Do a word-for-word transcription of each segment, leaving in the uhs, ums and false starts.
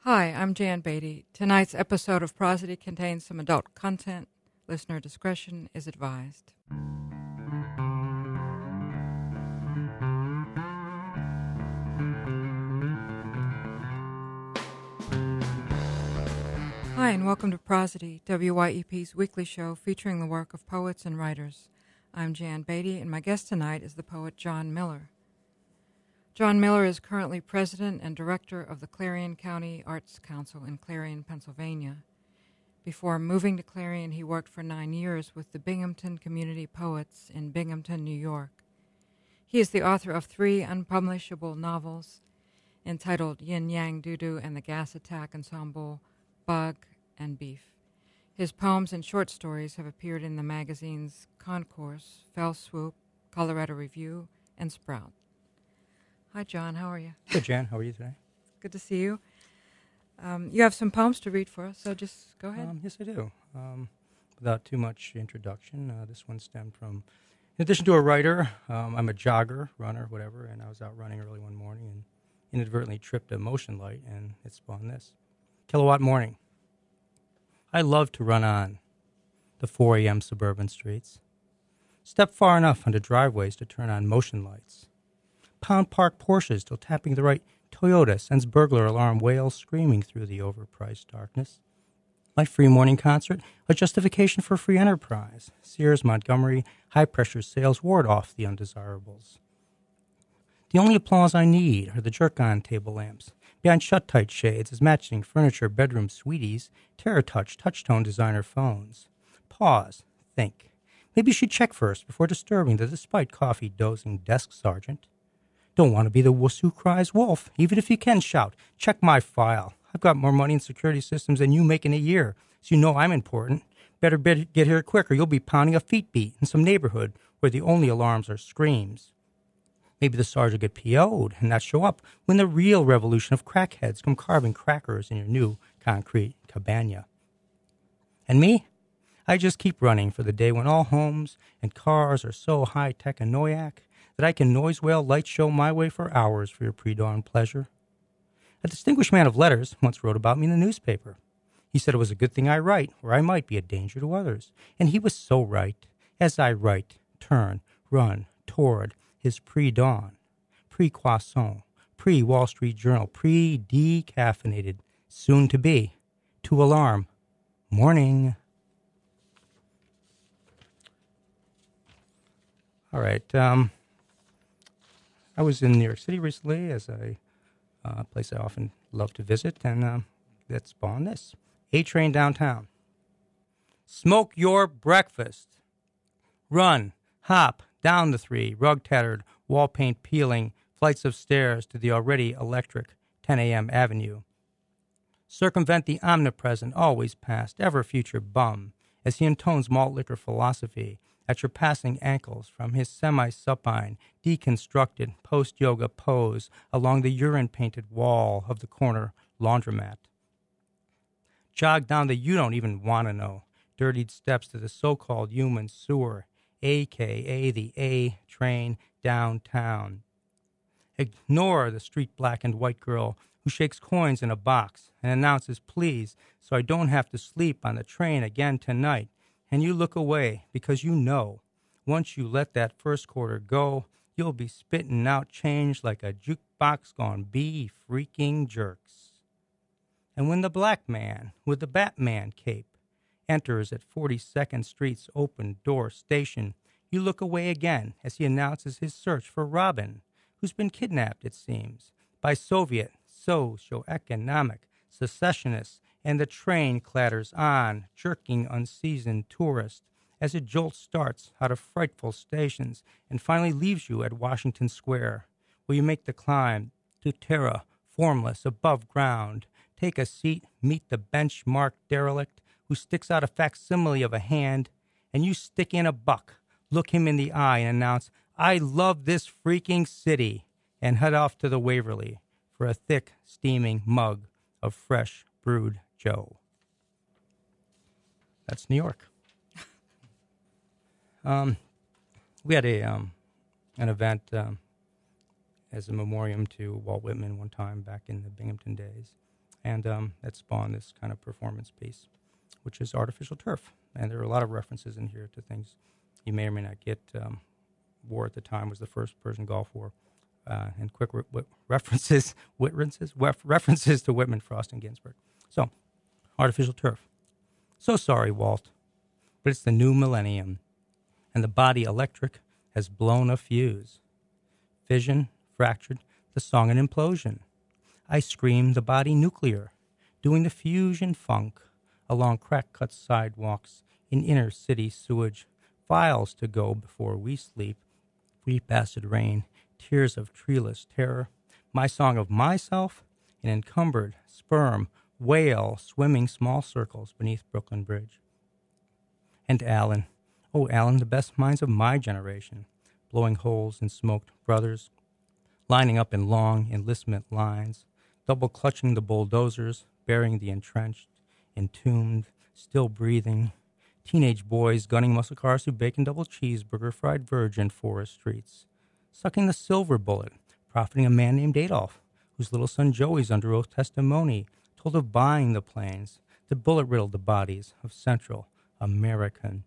Hi, I'm Jan Beatty. Tonight's episode of Prosody contains some adult content. Listener discretion is advised. Hi, and welcome to Prosody, W Y E P's weekly show featuring the work of poets and writers. I'm Jan Beatty, and my guest tonight is the poet John Miller. John Miller is currently president and director of the Clarion County Arts Council in Clarion, Pennsylvania. Before moving to Clarion, he worked for nine years with the Binghamton Community Poets in Binghamton, New York. He is the author of three unpublishable novels entitled Yin Yang Doo-Doo and the Gas Attack Ensemble, Bug, and Beef. His poems and short stories have appeared in the magazines Concourse, Fell Swoop, Colorado Review, and Sprout. Hi, John. How are you? Good, Jan. How are you today? Good to see you. Um, you have some poems to read for us, so just go ahead. Um, yes, I do. Um, without too much introduction, uh, this one stemmed from, in addition to a writer, um, I'm a jogger, runner, whatever, and I was out running early one morning and inadvertently tripped a motion light, and it spawned this. Kilowatt Morning. I love to run on the four a.m. suburban streets. Step far enough onto driveways to turn on motion lights. Pound park Porsches till tapping the right Toyota sends burglar alarm wails screaming through the overpriced darkness. My free morning concert, a justification for free enterprise. Sears Montgomery high-pressure sales ward off the undesirables. The only applause I need are the jerk-on table lamps, behind shut-tight shades as matching furniture bedroom sweeties, terror-touch touch-tone designer phones. Pause. Think. Maybe you should check first before disturbing the despite coffee dozing desk sergeant. Don't want to be the wuss who cries wolf, even if you can shout, check my file. I've got more money in security systems than you make in a year, so you know I'm important. Better get here quick or you'll be pounding a feet beat in some neighborhood where the only alarms are screams. Maybe the sergeant will get P O'd and not show up when the real revolution of crackheads come carving crackers in your new concrete cabana. And me? I just keep running for the day when all homes and cars are so high-tech and noyak that I can noise whale light show my way for hours for your pre-dawn pleasure. A distinguished man of letters once wrote about me in the newspaper. He said it was a good thing I write, or I might be a danger to others. And he was so right. As I write, turn, run, toward his pre-dawn, pre-croissant, pre-Wall Street Journal, pre-decaffeinated, soon to be, to alarm, morning. All right, um... I was in New York City recently as a uh, place I often love to visit, and uh, that spawned this. A-Train downtown. Smoke your breakfast. Run, hop, down the three, rug-tattered, wall paint peeling, flights of stairs to the already electric ten a.m. Avenue. Circumvent the omnipresent, always past, ever-future bum, as he intones malt liquor philosophy at your passing ankles from his semi-supine, deconstructed post-yoga pose along the urine-painted wall of the corner laundromat. Jog down the you-don't-even-want-to-know, dirtied steps to the so-called human sewer, a k a the A-Train downtown. Ignore the street-blackened white girl who shakes coins in a box and announces, please, so I don't have to sleep on the train again tonight. And you look away because you know once you let that first quarter go, you'll be spitting out change like a jukebox gone bee freaking jerks. And when the black man with the Batman cape enters at forty-second Street's open door station, you look away again as he announces his search for Robin, who's been kidnapped, it seems, by Soviet socio-economic secessionists. And the train clatters on, jerking unseasoned tourists, as it jolts starts out of frightful stations and finally leaves you at Washington Square, where you make the climb to terra formless above ground, take a seat, meet the benchmark derelict who sticks out a facsimile of a hand, and you stick in a buck, look him in the eye and announce, I love this freaking city, and head off to the Waverly for a thick, steaming mug of fresh brewed Joe. That's New York. um, we had a um, an event um, as a memoriam to Walt Whitman one time back in the Binghamton days. And um, that spawned this kind of performance piece, which is Artificial Turf. And there are a lot of references in here to things you may or may not get. Um, war at the time was the first Persian Gulf War. Uh, and quick re- re- references, references, references to Whitman, Frost, and Ginsberg. So, Artificial Turf. So sorry, Walt, but it's the new millennium, and the body electric has blown a fuse. Fission, fractured, the song an implosion. I scream the body nuclear, doing the fusion funk along crack-cut sidewalks in inner city sewage, files to go before we sleep, weep acid rain, tears of treeless terror, my song of myself, an encumbered sperm whale swimming small circles beneath Brooklyn Bridge. And Alan, oh Alan, the best minds of my generation, blowing holes in smoked brothers, lining up in long enlistment lines, double clutching the bulldozers, burying the entrenched, entombed, still breathing, teenage boys gunning muscle cars through bacon double cheeseburger fried virgin forest streets, sucking the silver bullet, profiting a man named Adolf, whose little son Joey's under oath testimony told of buying the planes that bullet-riddled the bodies of Central American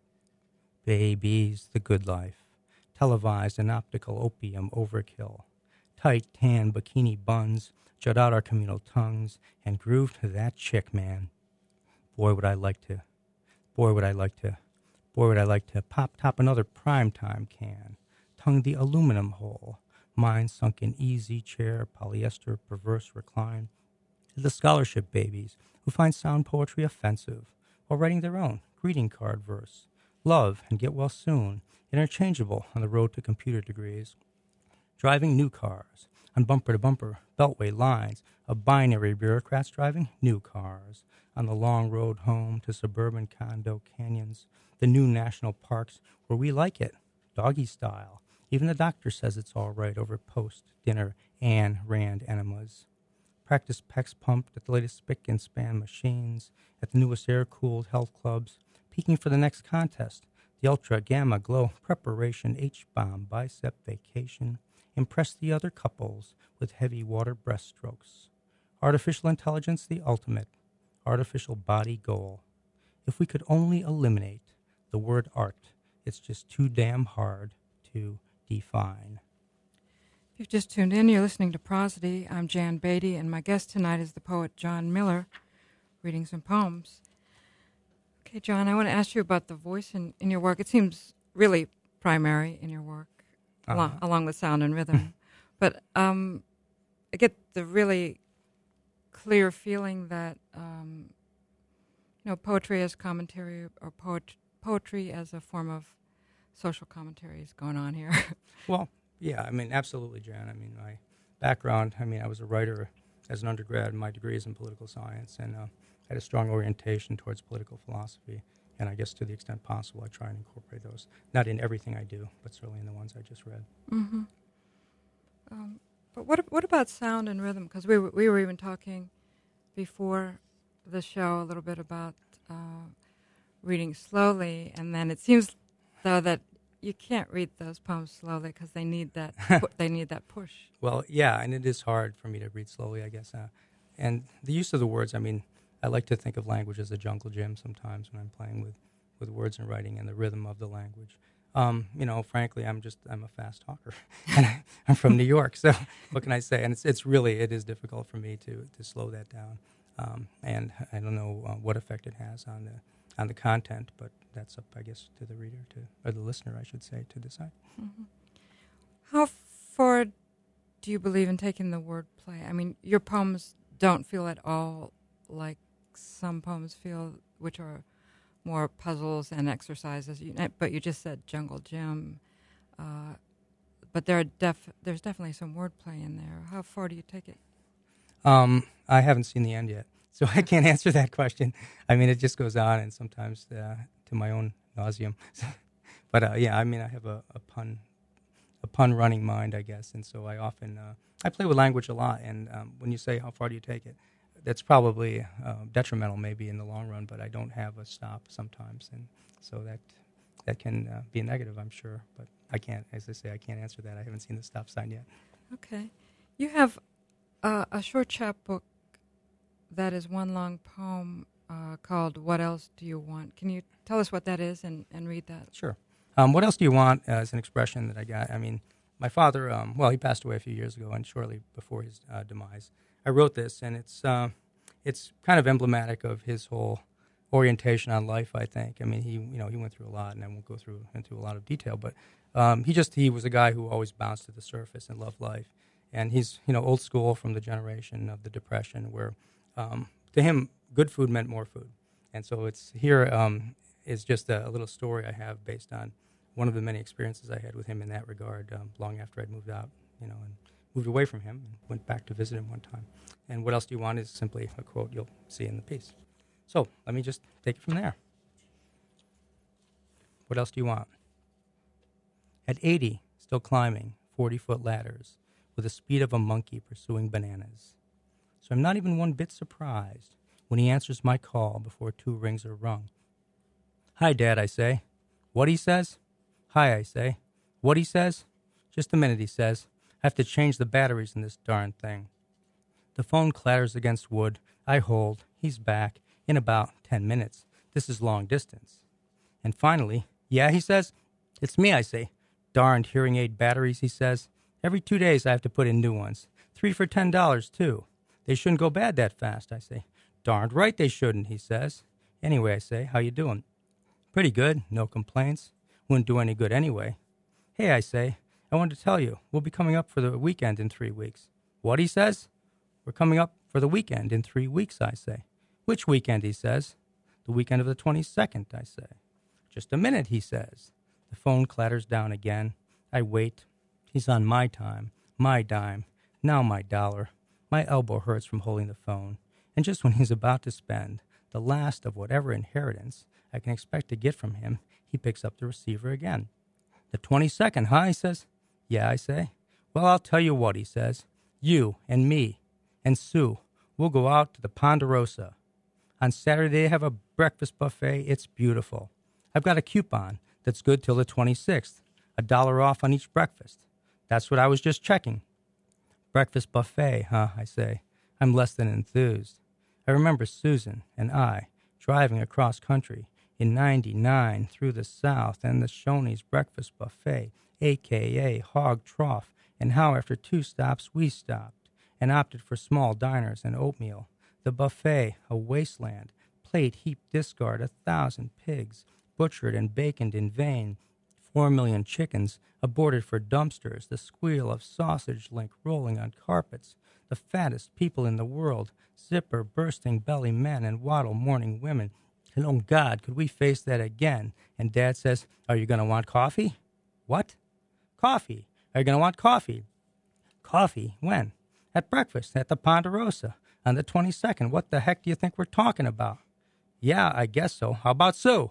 babies, the good life, televised and optical opium overkill, tight tan bikini buns jut out our communal tongues and groove to that chick, man. Boy, would I like to, boy, would I like to, boy, would I like to pop top another primetime can, tongue the aluminum hole, mind sunk in easy chair, polyester, perverse recline, the scholarship babies who find sound poetry offensive while writing their own greeting card verse. Love and get well soon, interchangeable on the road to computer degrees. Driving new cars on bumper-to-bumper beltway lines of binary bureaucrats driving new cars on the long road home to suburban condo canyons, the new national parks where we like it, doggy style. Even the doctor says it's all right over post-dinner Ayn Rand enemas. Practice pecs pumped at the latest spick and span machines, at the newest air-cooled health clubs, peaking for the next contest, the ultra gamma glow preparation H-bomb bicep vacation, impress the other couples with heavy water breaststrokes. Artificial intelligence the ultimate, artificial body goal. If we could only eliminate the word art, it's just too damn hard to define. If you've just tuned in, you're listening to Prosody. I'm Jan Beatty, and my guest tonight is the poet John Miller, reading some poems. Okay, John, I want to ask you about the voice in, in your work. It seems really primary in your work, Uh-huh. along, along with sound and rhythm. But um, I get the really clear feeling that, um, you know, poetry as commentary or poet, poetry as a form of social commentary is going on here. Well, yeah, I mean, absolutely, Jan. I mean, my background, I mean, I was a writer as an undergrad. My degree is in political science, and uh, I had a strong orientation towards political philosophy. And I guess to the extent possible, I try and incorporate those. Not in everything I do, but certainly in the ones I just read. Mm-hmm. Um, but what what about sound and rhythm? Because we, were- we were even talking before the show a little bit about uh, reading slowly, and then it seems, though, that you can't read those poems slowly because they need that pu- they need that push. Well, yeah, and it is hard for me to read slowly, I guess. Uh, and the use of the words, I mean, I like to think of language as a jungle gym sometimes when I'm playing with, with words and writing and the rhythm of the language. Um, you know, frankly, I'm just, I'm a fast talker. And I, I'm from New York, so what can I say? And it's it's really, it is difficult for me to, to slow that down. Um, and I don't know uh, what effect it has on the on the content, but that's up, I guess, to the reader, to or the listener, I should say, to decide. Mm-hmm. How far do you believe in taking the wordplay? I mean, your poems don't feel at all like some poems feel, which are more puzzles and exercises. You, but you just said jungle gym. Uh, but there are def- there's definitely some wordplay in there. How far do you take it? Um, I haven't seen the end yet, so I can't answer that question. I mean, it just goes on, and sometimes uh, to my own nauseum. But uh, yeah, I mean, I have a, a pun, a pun running mind, I guess, and so I often uh, I play with language a lot. And um, when you say how far do you take it, that's probably uh, detrimental, maybe in the long run. But I don't have a stop sometimes, and so that that can uh, be a negative, I'm sure. But I can't, as I say, I can't answer that. I haven't seen the stop sign yet. Okay, you have uh, a short chapbook that is one long poem uh, called What Else Do You Want? Can you tell us what that is and, and read that? Sure. Um, what else do you want uh, is an expression that I got. I mean, my father, um, well, he passed away a few years ago, and shortly before his uh, demise, I wrote this, and it's uh, it's kind of emblematic of his whole orientation on life, I think. I mean, he you know he went through a lot, and I won't go through into a lot of detail, but um, he just he was a guy who always bounced to the surface and loved life, and he's you know old school from the generation of the Depression, where um, to him good food meant more food, and so it's here um, is just a, a little story I have based on one of the many experiences I had with him in that regard. Um, long after I'd moved out, you know, and moved away from him, and went back to visit him one time. And what else do you want is simply a quote you'll see in the piece. So let me just take it from there. What else do you want? At eighty, still climbing forty-foot ladders with the speed of a monkey pursuing bananas. So I'm not even one bit surprised when he answers my call before two rings are rung. Hi, Dad, I say. What, he says? Hi, I say. What, he says? Just a minute, he says. I have to change the batteries in this darn thing. The phone clatters against wood. I hold. He's back. In about ten minutes. This is long distance. And finally, yeah, he says. It's me, I say. Darned hearing aid batteries, he says. Every two days I have to put in new ones. Three for ten dollars, too. They shouldn't go bad that fast, I say. Darned right they shouldn't, he says. Anyway, I say, how you doing? Pretty good, no complaints. Wouldn't do any good anyway. Hey, I say, I wanted to tell you, we'll be coming up for the weekend in three weeks. What, he says? We're coming up for the weekend in three weeks, I say. Which weekend, he says. The weekend of the twenty-second, I say. Just a minute, he says. The phone clatters down again. I wait. He's on my time, my dime, now my dollar. My elbow hurts from holding the phone. And just when he's about to spend the last of whatever inheritance I can expect to get from him, he picks up the receiver again. The twenty-second, huh, he says. Yeah, I say. Well, I'll tell you what, he says. You and me and Sue, we'll go out to the Ponderosa. On Saturday, they have a breakfast buffet. It's beautiful. I've got a coupon that's good till the twenty-sixth. A dollar off on each breakfast. That's what I was just checking. Breakfast buffet, huh, I say. I'm less than enthused. I remember Susan and I driving across country in ninety-nine through the South and the Shoney's Breakfast Buffet, a k a. Hog Trough, and how after two stops we stopped and opted for small diners and oatmeal. The buffet, a wasteland, plate heaped discard, a thousand pigs, butchered and baconed in vain, four million chickens aborted for dumpsters, the squeal of sausage link rolling on carpets, the fattest people in the world, zipper bursting belly men and waddle morning women. And oh God, could we face that again? And Dad says, are you going to want coffee? What? Coffee. Are you going to want coffee? Coffee? When? At breakfast at the Ponderosa on the twenty-second. What the heck do you think we're talking about? Yeah, I guess so. How about Sue?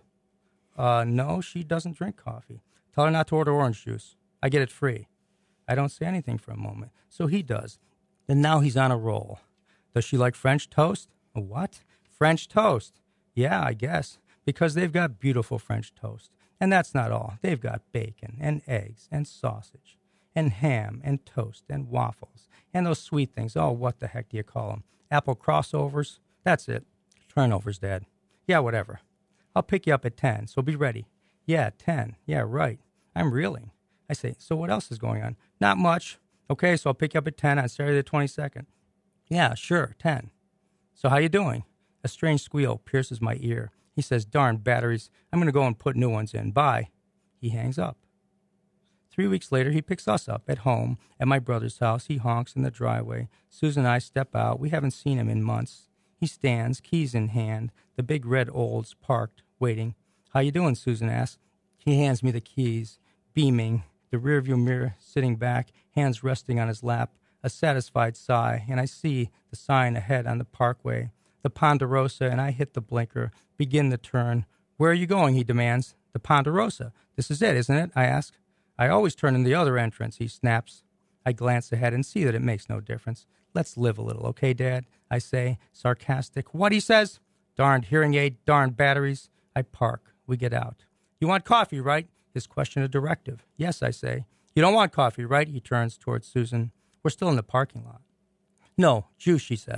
Uh, no, she doesn't drink coffee. Tell her not to order orange juice. I get it free. I don't say anything for a moment. So he does. And now he's on a roll. Does she like French toast? What? French toast. Yeah, I guess. Because they've got beautiful French toast. And that's not all. They've got bacon and eggs and sausage and ham and toast and waffles and those sweet things. Oh, what the heck do you call them? Apple crossovers? That's it. Turnovers, Dad. Yeah, whatever. I'll pick you up at ten, so be ready. Yeah, ten. Yeah, right. I'm reeling. I say, so what else is going on? Not much. Okay, so I'll pick you up at ten on Saturday the twenty-second. Yeah, sure, ten. So how you doing? A strange squeal pierces my ear. He says, darn batteries, I'm going to go and put new ones in. Bye. He hangs up. Three weeks later, he picks us up at home at my brother's house. He honks in the driveway. Susan and I step out. We haven't seen him in months. He stands, keys in hand, the big red Olds parked, waiting. How you doing, Susan asks. He hands me the keys, beaming, the rearview mirror sitting back, hands resting on his lap, a satisfied sigh, and I see the sign ahead on the parkway, the Ponderosa, and I hit the blinker, begin the turn. Where are you going, he demands. The Ponderosa. This is it, isn't it? I ask. I always turn in the other entrance, he snaps. I glance ahead and see that it makes no difference. Let's live a little, okay, Dad? I say, sarcastic. What, he says? Darned hearing aid, darned batteries. I park. We get out. You want coffee, right? His question a directive. Yes, I say. You don't want coffee, right? He turns towards Susan. We're still in the parking lot. No, juice, she says.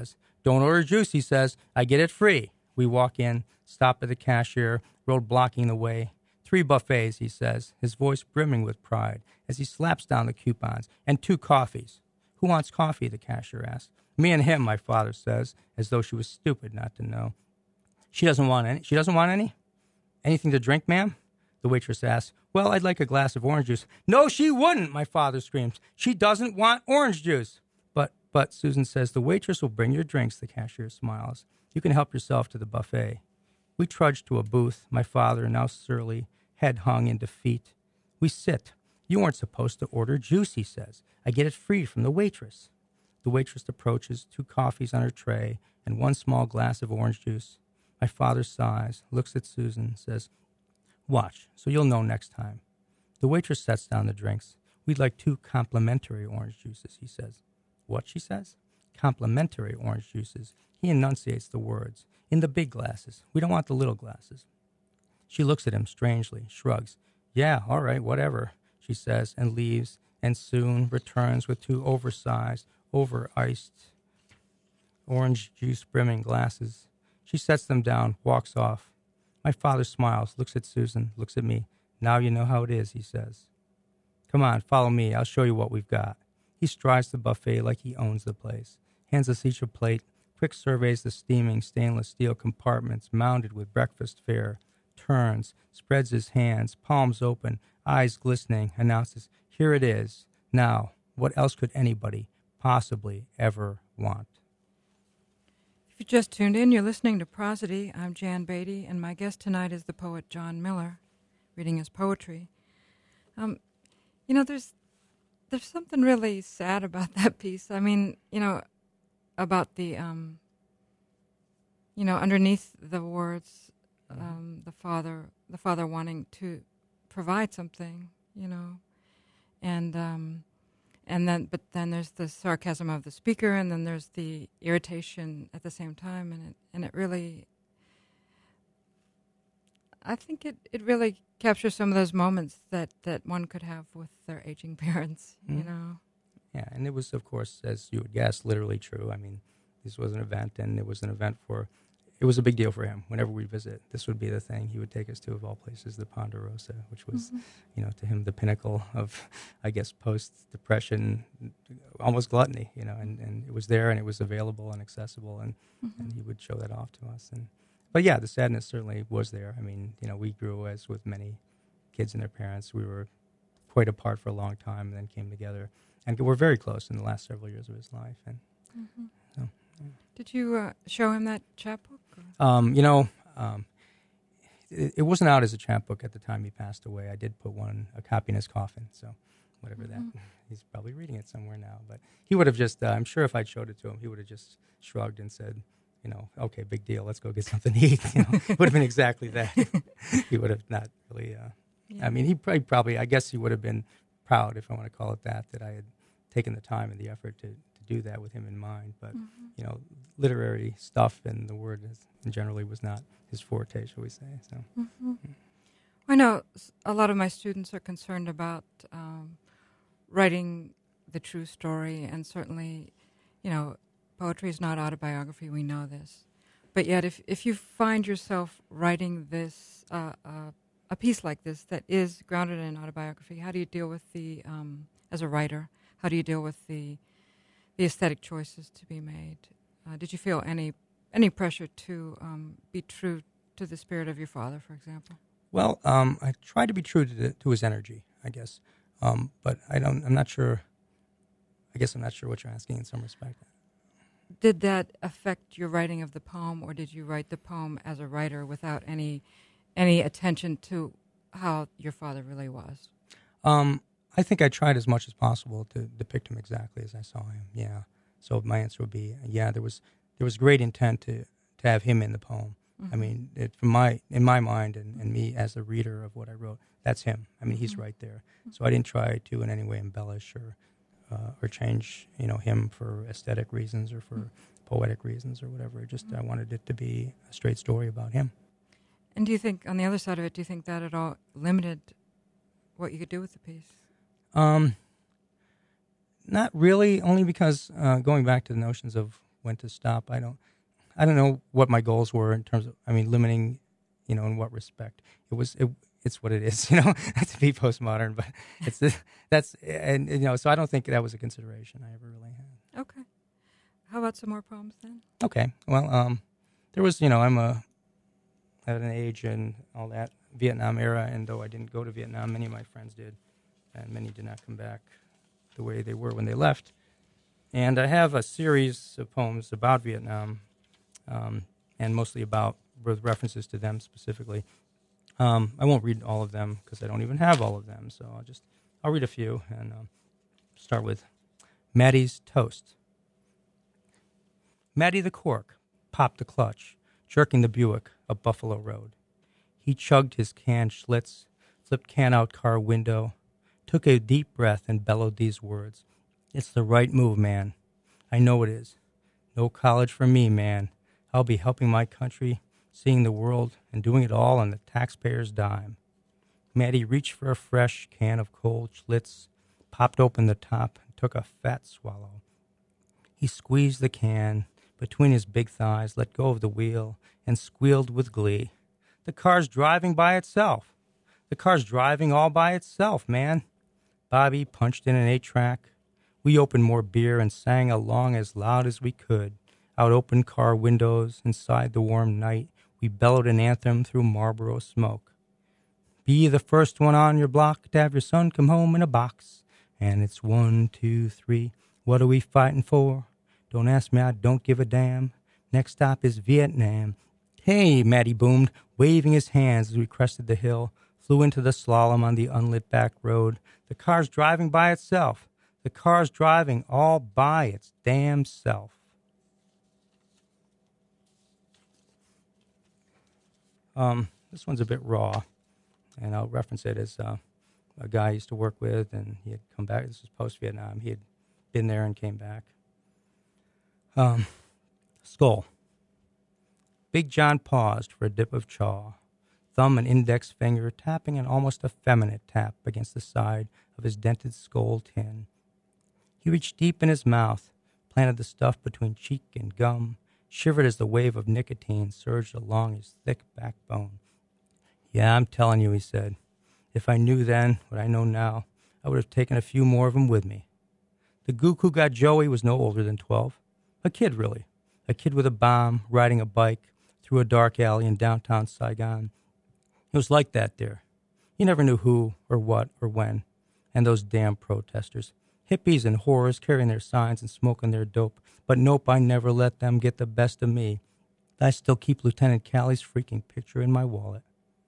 Don't order juice, he says. I get it free. We walk in, stop at the cashier, road blocking the way. Three buffets, he says, his voice brimming with pride as he slaps down the coupons. And two coffees. Who wants coffee, the cashier asks. Me and him, my father says, as though she was stupid not to know. She doesn't want any. She doesn't want any? Anything to drink, ma'am? The waitress asks. Well, I'd like a glass of orange juice. No, she wouldn't, my father screams. She doesn't want orange juice. But, but, Susan says, the waitress will bring your drinks, the cashier smiles. You can help yourself to the buffet. We trudge to a booth, my father now surly, head hung in defeat. We sit. You weren't supposed to order juice, he says. I get it free from the waitress. The waitress approaches, two coffees on her tray, and one small glass of orange juice. My father sighs, looks at Susan, says, watch, so you'll know next time. The waitress sets down the drinks. We'd like two complimentary orange juices, he says. What, she says? Complimentary orange juices. He enunciates the words. In the big glasses. We don't want the little glasses. She looks at him strangely, shrugs. Yeah, all right, whatever, she says, and leaves, and soon returns with two oversized, over-iced, orange juice brimming glasses. She sets them down, walks off. My father smiles, looks at Susan, looks at me. Now you know how it is, he says. Come on, follow me. I'll show you what we've got. He strides the buffet like he owns the place, hands us each a plate, quick surveys the steaming stainless steel compartments mounded with breakfast fare, turns, spreads his hands, palms open, eyes glistening, announces, here it is. Now, what else could anybody possibly ever want? If you just tuned in, you're listening to Prosody. I'm Jan Beatty, and my guest tonight is the poet John Miller, reading his poetry. Um, you know, there's there's something really sad about that piece. I mean, you know, about the, um, you know, underneath the words, um, the father, the father wanting to provide something, you know, and um, and then, but then there's the sarcasm of the speaker, and then there's the irritation at the same time, and it and it really, I think it, it really captures some of those moments that, that one could have with their aging parents, mm. you know. Yeah, and it was, of course, as you would guess, literally true. I mean, this was an event, and it was an event for, it was a big deal for him. Whenever we visit, this would be the thing he would take us to, of all places, the Ponderosa, which was, mm-hmm. you know, to him the pinnacle of, I guess, post-depression, almost gluttony, you know, and, and it was there, and it was available and accessible, and, mm-hmm. and he would show that off to us. And But yeah, the sadness certainly was there. I mean, you know, we grew, as with many kids and their parents, we were quite apart for a long time, and then came together. And we're very close in the last several years of his life. And mm-hmm. so, yeah. Did you uh, show him that chapbook? Um, you know, um, it, it wasn't out as a chapbook at the time he passed away. I did put one, a copy in his coffin. So whatever mm-hmm. that, he's probably reading it somewhere now. But he would have just, uh, I'm sure if I'd showed it to him, he would have just shrugged and said, you know, okay, big deal, let's go get something to eat. You know, it would have been exactly that. He would have not really, uh, yeah. I mean, he probably, probably, I guess he would have been proud, if I want to call it that, that I had taken the time and the effort to, to do that with him in mind. But, mm-hmm. you know, literary stuff and the word is, generally was not his forte, shall we say. So, mm-hmm. mm. I know a lot of my students are concerned about um, writing the true story, and certainly, you know, poetry is not autobiography, we know this. But yet, if, if you find yourself writing this, uh, uh, a piece like this that is grounded in autobiography, how do you deal with the, um, as a writer, how do you deal with the the aesthetic choices to be made? Uh, did you feel any any pressure to um, be true to the spirit of your father, for example? Well, um, I try to be true to, the, to his energy, I guess. Um, but I don't, I'm not sure, I guess I'm not sure what you're asking in some respect. Did that affect your writing of the poem, or did you write the poem as a writer without any any attention to how your father really was? Um, I think I tried as much as possible to depict him exactly as I saw him. Yeah. So my answer would be, yeah. There was there was great intent to, to have him in the poem. Mm-hmm. I mean, it, from my in my mind and, and me as a reader of what I wrote, that's him. I mean, mm-hmm. he's right there. So I didn't try to in any way embellish or uh, or change, you know, him for aesthetic reasons or for mm-hmm. poetic reasons or whatever. Just mm-hmm. I wanted it to be a straight story about him. And do you think, on the other side of it, do you think that at all limited what you could do with the piece? Um, not really, only because uh, going back to the notions of when to stop. I don't, I don't know what my goals were in terms of, I mean, limiting, you know, in what respect. It was, it, it's what it is, you know, not to be postmodern, but it's, that's, and, you know, so I don't think that was a consideration I ever really had. Okay. How about some more poems then? Okay. Well, um, there was, you know, I'm a, at an age and all that Vietnam era, and though I didn't go to Vietnam, many of my friends did, and many did not come back the way they were when they left. And I have a series of poems about Vietnam, um, and mostly about, with references to them specifically. Um, I won't read all of them because I don't even have all of them, so I'll just, I'll read a few, and um, start with Maddie's Toast. Matty the cork popped the clutch, jerking the Buick up Buffalo Road. He chugged his can Schlitz, flipped can out car window, took a deep breath and bellowed these words. It's the right move, man. I know it is. No college for me, man. I'll be helping my country, seeing the world, and doing it all on the taxpayer's dime. Matty reached for a fresh can of cold Schlitz, popped open the top, and took a fat swallow. He squeezed the can between his big thighs, let go of the wheel, and squealed with glee. The car's driving by itself. The car's driving all by itself, man. Bobby punched in an eight-track. We opened more beer and sang along as loud as we could. Out open car windows, inside the warm night, we bellowed an anthem through Marlboro smoke. Be the first one on your block to have your son come home in a box. And it's one, two, three. What are we fighting for? Don't ask me, I don't give a damn. Next stop is Vietnam. Hey, Matty boomed, waving his hands as we crested the hill, flew into the slalom on the unlit back road. The car's driving by itself. The car's driving all by its damn self. Um, this one's a bit raw, and I'll reference it as uh, a guy I used to work with, and he had come back. This was post-Vietnam. He had been there and came back. Um, Skull. Big John paused for a dip of chaw, thumb and index finger tapping an almost effeminate tap against the side of his dented skull tin. He reached deep in his mouth, planted the stuff between cheek and gum, shivered as the wave of nicotine surged along his thick backbone. Yeah, I'm telling you, he said. If I knew then what I know now, I would have taken a few more of them with me. The gook who got Joey was no older than twelve. A kid, really. A kid with a bomb, riding a bike through a dark alley in downtown Saigon. It was like that there. You never knew who or what or when. And those damn protesters. Hippies and whores carrying their signs and smoking their dope. But nope, I never let them get the best of me. I still keep Lieutenant Callie's freaking picture in my wallet.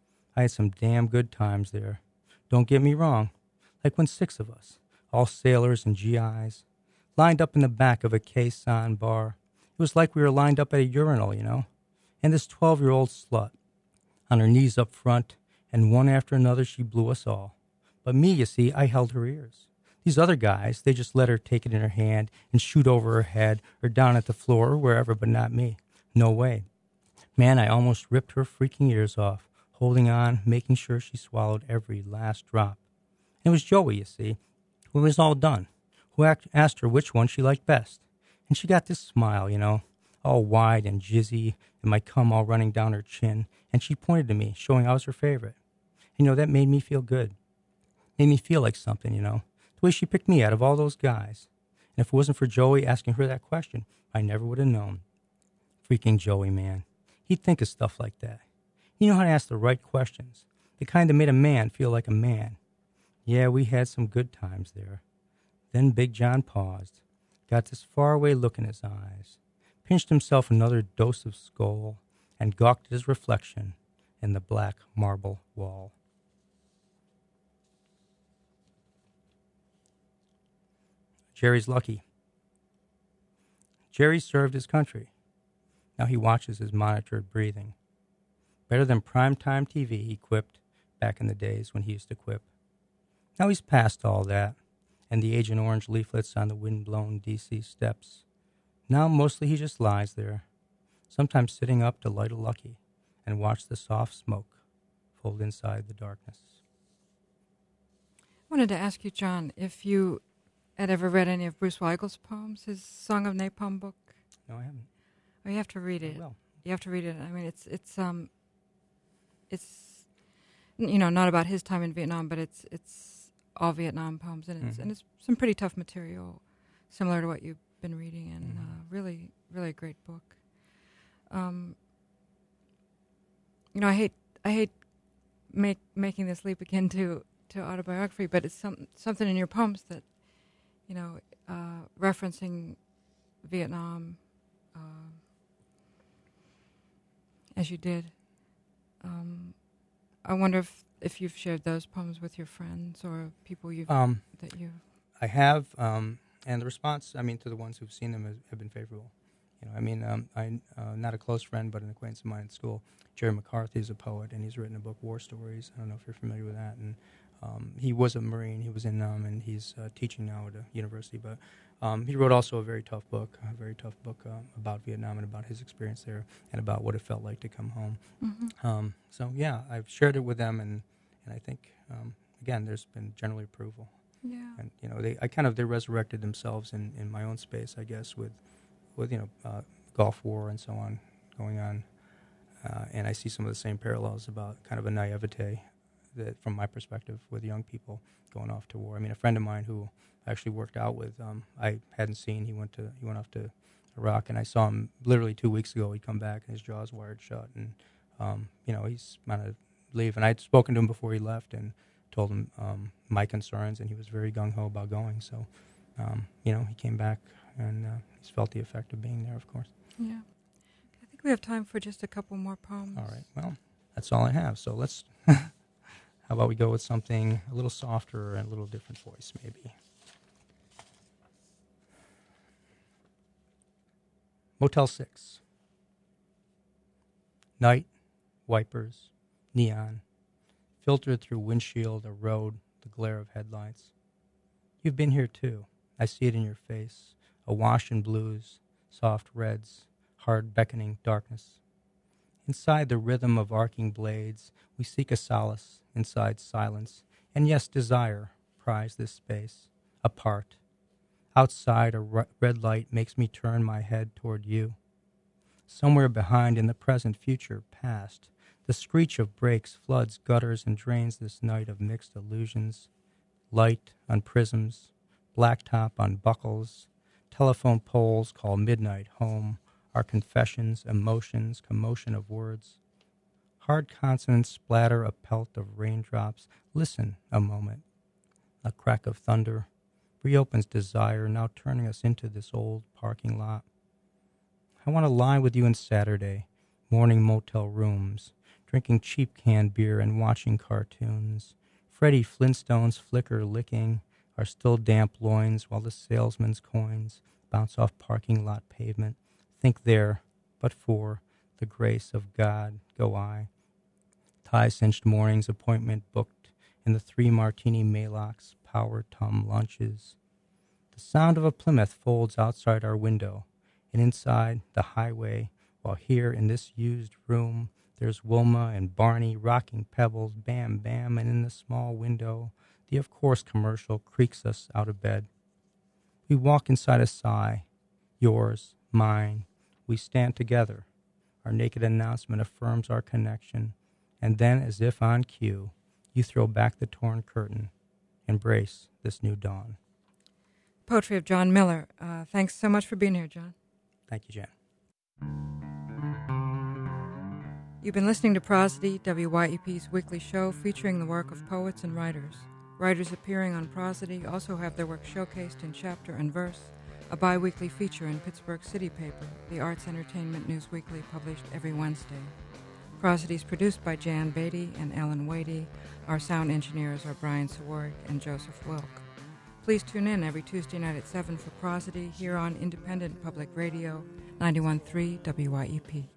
I had some damn good times there. Don't get me wrong. Like when six of us, all sailors and G Is, lined up in the back of a Quezon bar. It was like we were lined up at a urinal, you know. And this twelve-year-old slut, on her knees up front, and one after another she blew us all. But me, you see, I held her ears. These other guys, they just let her take it in her hand and shoot over her head or down at the floor or wherever, but not me. No way. Man, I almost ripped her freaking ears off, holding on, making sure she swallowed every last drop. And it was Joey, you see, who was all done, who asked her which one she liked best. And she got this smile, you know, all wide and jizzy, and my cum all running down her chin, and she pointed to me, showing I was her favorite. You know, that made me feel good. Made me feel like something, you know, the way she picked me out of all those guys. And if it wasn't for Joey asking her that question, I never would have known. Freaking Joey, man. He'd think of stuff like that. You know how to ask the right questions, the kind that made a man feel like a man. Yeah, we had some good times there. Then Big John paused, got this faraway look in his eyes, pinched himself another dose of Skull, and gawked at his reflection in the black marble wall. Jerry's lucky. Jerry served his country. Now he watches his monitored breathing. Better than primetime T V, he quipped back in the days when he used to quip. Now he's past all that, and the Agent Orange leaflets on the wind-blown D C steps. Now mostly he just lies there, sometimes sitting up to light a lucky and watch the soft smoke fold inside the darkness. I wanted to ask you, John, if you had ever read any of Bruce Weigel's poems, his Song of Napalm book? No, I haven't. Oh, you have to read it. I will. You have to read it. I mean, it's it's um, it's you know not about his time in Vietnam, but it's it's all Vietnam poems, and it's Mm-hmm. and it's some pretty tough material, similar to what you've been reading, and Mm-hmm. uh, really really a great book. Um, you know, I hate I hate make making this leap again to to autobiography, but it's some something in your poems that, you know, uh, referencing Vietnam. Uh, as you did. Um, I wonder if, if you've shared those poems with your friends or people you've Um, that you. I have, um, and the response, I mean, to the ones who've seen them has, have been favorable. You know, I mean, um, I uh, not a close friend, but an acquaintance of mine in school. Jerry McCarthy is a poet, and he's written a book, War Stories. I don't know if you're familiar with that. And um, he was a Marine. He was in, um, and he's uh, teaching now at a university. But um, he wrote also a very tough book, a very tough book uh, about Vietnam and about his experience there, and about what it felt like to come home. Mm-hmm. Um, so yeah, I've shared it with them, and and I think um, again, there's been generally approval. Yeah. And you know, they I kind of they resurrected themselves in, in my own space, I guess, with with you know uh, Gulf War and so on going on, uh, and I see some of the same parallels about kind of a naivete that, from my perspective, with young people going off to war. I mean, a friend of mine who I actually worked out with, um, I hadn't seen. He went to he went off to Iraq, and I saw him literally two weeks ago. He'd come back and his jaw's wired shut, and um, you know he's going to leave. And I'd spoken to him before he left, and told him um, my concerns, and he was very gung-ho about going. So, um, you know, he came back, and uh, he's felt the effect of being there, of course. Yeah. I think we have time for just a couple more poems. All right. Well, that's all I have. So let's, how about we go with something a little softer and a little different voice, maybe. Motel six. Night, wipers, neon, filtered through windshield, a road, the glare of headlights. You've been here too. I see it in your face. Awash in blues, soft reds, hard beckoning darkness. Inside the rhythm of arcing blades, we seek a solace. Inside silence, and yes, desire, prize this space. Apart. Outside, a r- red light makes me turn my head toward you. Somewhere behind, in the present, future, past, the screech of brakes floods, gutters, and drains this night of mixed illusions. Light on prisms, blacktop on buckles, telephone poles call midnight home, our confessions, emotions, commotion of words. Hard consonants splatter a pelt of raindrops. Listen a moment. A crack of thunder reopens desire, now turning us into this old parking lot. I want to lie with you in Saturday, morning motel rooms, drinking cheap canned beer and watching cartoons. Freddie Flintstone's flicker licking our still damp loins while the salesman's coins bounce off parking lot pavement. Think there, but for the grace of God go I. Tie-cinched mornings, appointment booked in the three martini Maylocks, power tum lunches. The sound of a Plymouth folds outside our window, and inside the highway, while here in this used room, there's Wilma and Barney rocking pebbles, bam, bam, and in the small window, the of course commercial creaks us out of bed. We walk inside a sigh, yours, mine. We stand together. Our naked announcement affirms our connection, and then, as if on cue, you throw back the torn curtain. Embrace this new dawn. Poetry of John Miller. Uh, thanks so much for being here, John. Thank you, Jan. You've been listening to Prosody, W Y E P's weekly show featuring the work of poets and writers. Writers appearing on Prosody also have their work showcased in chapter and verse, a bi-weekly feature in Pittsburgh City Paper, the arts entertainment news weekly published every Wednesday. Prosody is produced by Jan Beatty and Ellen Wadey. Our sound engineers are Brian Sawarek and Joseph Wilk. Please tune in every Tuesday night at seven for Prosody here on Independent Public Radio, ninety-one point three W Y E P.